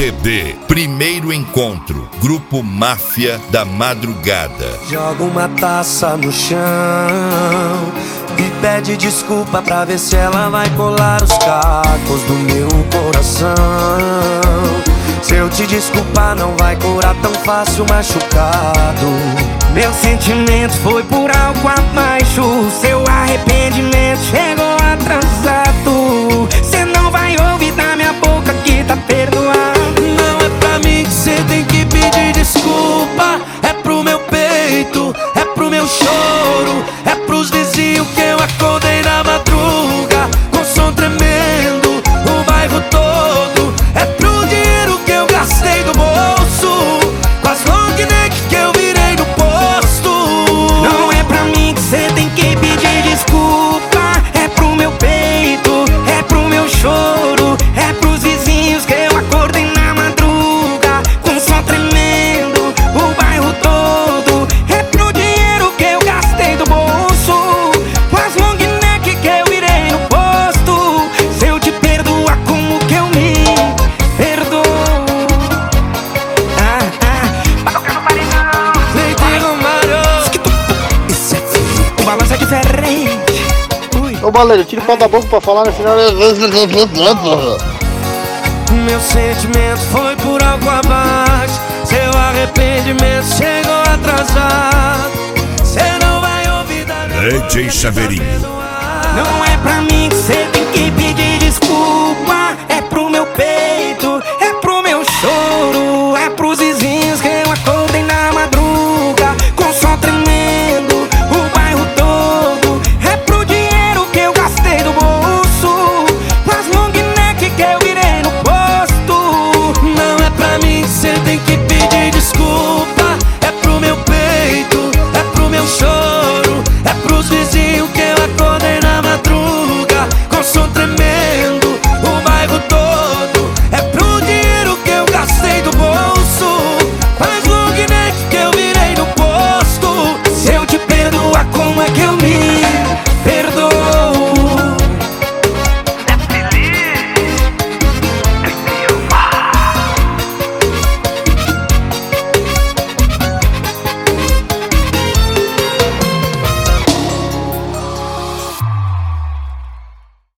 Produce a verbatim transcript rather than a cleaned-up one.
C D Primeiro Encontro, Grupo Máfia da Madrugada. Joga uma taça no chão e pede desculpa pra ver se ela vai colar os cacos do meu coração. Se eu te desculpar não vai curar tão fácil machucado. Meu sentimento foi por algo abaixo, seu arrependimento chegou atrasado. Cê não vai ouvir da minha boca que tá perdoado. Não é pra mim que cê tem que pedir desculpa, é pro meu peito, é pro meu choro, é pros vizinhos que eu acordei na madruga com som tremendo, o bairro todo. É pro dinheiro que eu gastei do bolso, com as long neck que eu virei no posto. Não é pra mim que cê tem que pedir desculpa, é pro meu peito, é pro meu choro, é pros vizinhos que eu acordei na madruga com som tremendo, o bairro todo. É pro dinheiro que eu gastei do bolso, com as long neck que eu virei no posto. Se eu te perdoar, como que eu me perdoo? Ah, ah, pra tocar no paredão Leite Romário, isso é frio, o balanço é diferente. Ui. Ô Baleiro, tira o pau da boca pra falar no final. Meu sentimento foi por algo abaixo, seu arrependimento chegou atrasado. Cê não vai ouvir da minha D J Chaveirinho. Não é pra mim que cê tem que pedir